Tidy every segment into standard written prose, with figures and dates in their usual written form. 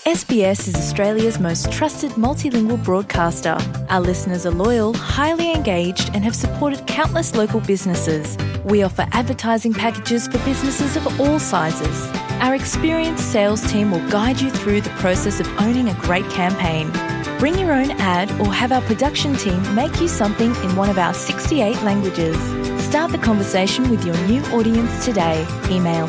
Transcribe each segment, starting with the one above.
SBS is Australia's most trusted multilingual broadcaster. Our listeners are loyal, highly engaged, and have supported countless local businesses. We offer advertising packages for businesses of all sizes. Our experienced sales team will guide you through the process of owning a great campaign. Bring your own ad or have our production team make you something in one of our 68 languages. Start the conversation with your new audience today. Email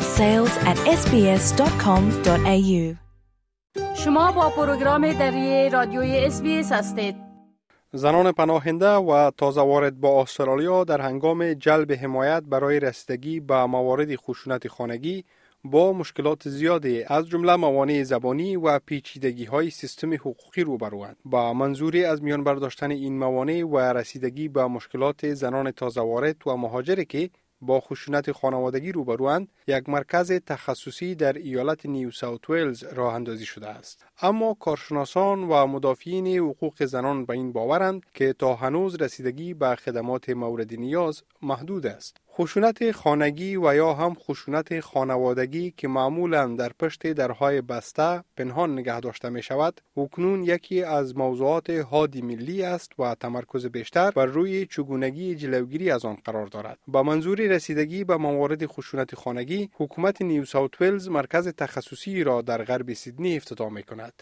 sales@sbs.com.au. شما با پروگرام دری رادیوی SBS هستید. زنان پناهنده و تازه وارد با استرالیا در هنگام جلب حمایت برای رسیدگی به موارد خشونت خانگی با مشکلات زیادی از جمله موانع زبانی و پیچیدگی‌های سیستم حقوقی روبروند. با منظوری از میان برداشتن این موانع و رسیدگی به مشکلات زنان تازه وارد و مهاجری که با خشونت خانوادگی روبروند، یک مرکز تخصصی در ایالت نیو ساوت ویلز راه اندازی شده است. اما کارشناسان و مدافعین حقوق زنان به این باورند که تا هنوز رسیدگی به خدمات مورد نیاز محدود است. خشونت خانگی و یا هم خشونت خانوادگی که معمولاً در پشت درهای بسته پنهان نگه داشته می شود، اکنون یکی از موضوعات حادی ملی است و تمرکز بیشتر بر روی چگونگی جلوگیری از آن قرار دارد. با منظور رسیدگی به موارد خشونت خانگی، حکومت نیو ساوت ویلز مرکز تخصصی را در غرب سیدنی افتتاح می کند.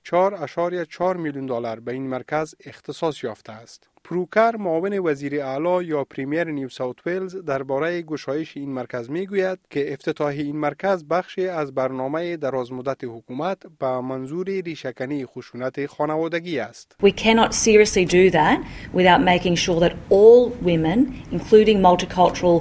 4.4 میلیون دلار به این مرکز اختصاص یافته است. پروکر معاون وزیر اعلی یا پریمیر نیو ساوت ویلز درباره گشایش این مرکز میگوید که افتتاح این مرکز بخشی از برنامه درازمدت حکومت به منظور ریشه‌کنی خشونت خانوادگی است. We cannot seriously do that without making sure that all women, including multicultural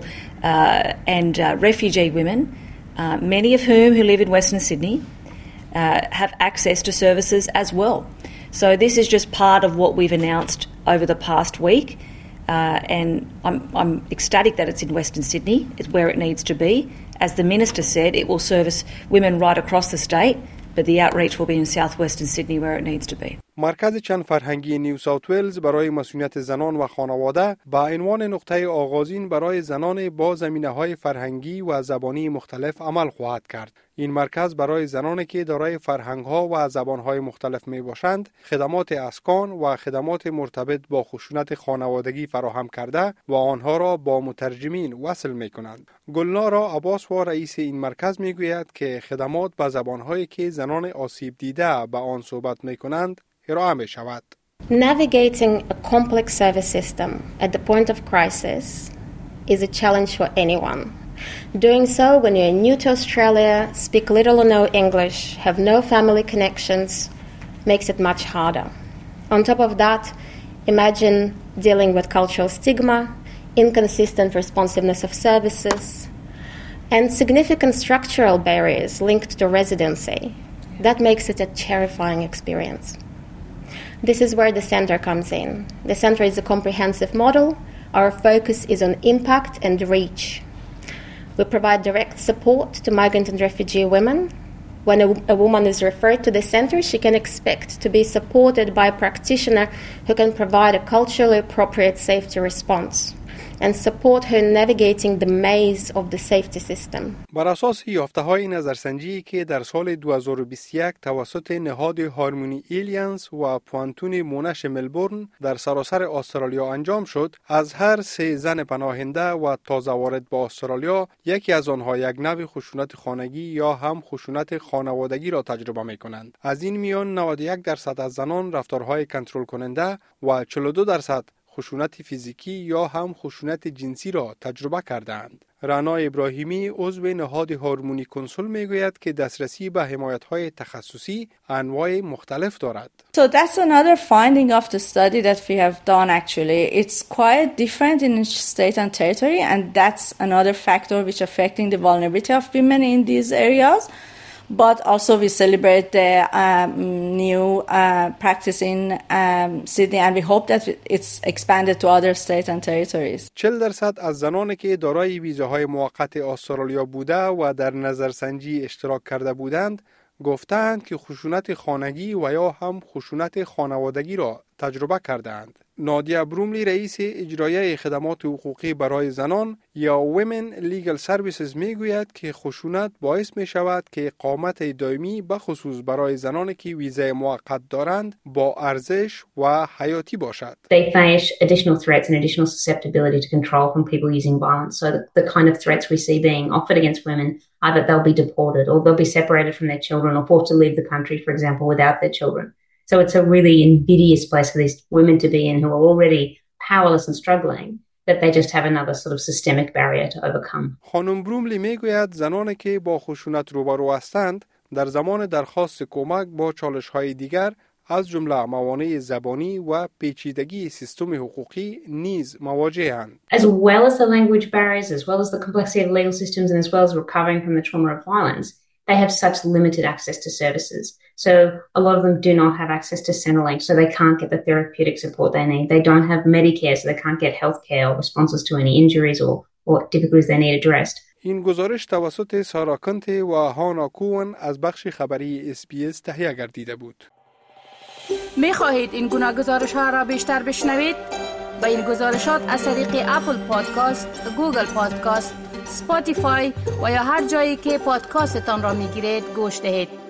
and refugee women, many of whom who live in Western Sydney, have access to services as well. So this is just part of what we've announced over the past week, and I'm ecstatic that it's in Western Sydney. It's where it needs to be. As the Minister said, it will service women right across the state, but the outreach will be in southwestern Sydney where it needs to be. مرکز چند فرهنگی نیو ساوت ویلز برای مسئولیت زنان و خانواده با عنوان نقطه آغازین برای زنان با زمینه‌های فرهنگی و زبانی مختلف عمل خواهد کرد. این مرکز برای زنانی که دارای فرهنگ‌ها و زبان‌های مختلف می‌باشند، خدمات اسکان و خدمات مرتبط با خشونت خانوادگی فراهم کرده و آنها را با مترجمین وصل می‌کنند. گلنارا عباس و رئیس این مرکز می‌گوید که خدمات با زبان‌هایی که زنان آسیب دیده به آن صحبت می‌کنند ارائه می شود. Navigating a complex service system at the point of crisis is a challenge for anyone. Doing so when you're new to Australia, speak little or no English, have no family connections, makes it much harder. On top of that, imagine dealing with cultural stigma, inconsistent responsiveness of services, and significant structural barriers linked to residency. That makes it a terrifying experience. This is where the centre comes in. The centre is a comprehensive model. Our focus is on impact and reach. We provide direct support to migrant and refugee women. When a woman is referred to the centre, she can expect to be supported by a practitioner who can provide a culturally appropriate safety response and support her navigating the maze of the safety system. بر اساس یافته‌های نظرسنجی که در سال 2021 توسط نهاد هارمونی ایلیانس و پوانتون مونش ملبورن در سراسر استرالیا انجام شد، از هر 3 زن پناهنده و تازه وارد با استرالیا، یکی از آنها یک نوع خشونت خانگی یا هم خشونت خانوادگی را تجربه می‌کنند. از این میان 91% از زنان رفتارهای کنترل کننده و 42% خشونت فیزیکی یا هم خشونت جنسی را تجربه کردند. رانا ابراهیمی عضو نهاد هارمونی کنسول میگوید که دسترسی به حمایت‌های تخصصی انواع مختلف دارد. So that's another finding of the study that we have done actually. It's quite different in each state and territory, and that's another factor which affecting the vulnerability of women in these areas. But also we celebrate the new practice in Sydney, and we hope that it's expanded to other states and territories. 40% از زنانی که دارای ویزاهای موقت استرالیا بوده و در نظرسنجی اشتراک کرده بودند، گفتند که خشونت خانگی و یا هم خشونت خانوادگی را تجربه کردند. نادیا بروملی رئیس اجرایی خدمات حقوقی برای زنان یا Women Legal Services میگوید که خشونت باعث می شود که اقامت دائمی به خصوص برای زنانی که ویزای موقت دارند با ارزش و حیاتی باشد. They face additional threats and additional susceptibility to control from people using violence. So the kind of threats we see being offered against women are that they'll be deported or they'll be separated from their children or forced to leave the country, for example, without their children. So it's a really invidious place for these women to be in who are already powerless and struggling, that they just have another sort of systemic barrier to overcome. خانم بروملی میگوید زنانی که با خشونت روبرو هستند در زمان درخواست کمک با چالش‌های دیگر از جمله موانع زبانی و پیچیدگی سیستم حقوقی نیز مواجه‌اند. As well as the language barriers, as well as the complexity of legal systems, and as well as recovering from the trauma of violence, they have such limited access to services. So a lot of them do not have access to Centrelink, so they can't get the therapeutic support they need. They don't have Medicare, so they can't get healthcare or responses to any injuries or difficulties they need addressed. این گزارش توسط سارا کنت و هانا کوون از بخش خبری SBS تهیه گردیده بود. می خواهید این گناه گزارش ها را بیشتر بشنوید؟ با این گزارشات از طریق اپل پادکاست، گوگل پادکاست، اسپاتیفای و یا هر جایی که پادکاستتان را می گیرید گوش دهید.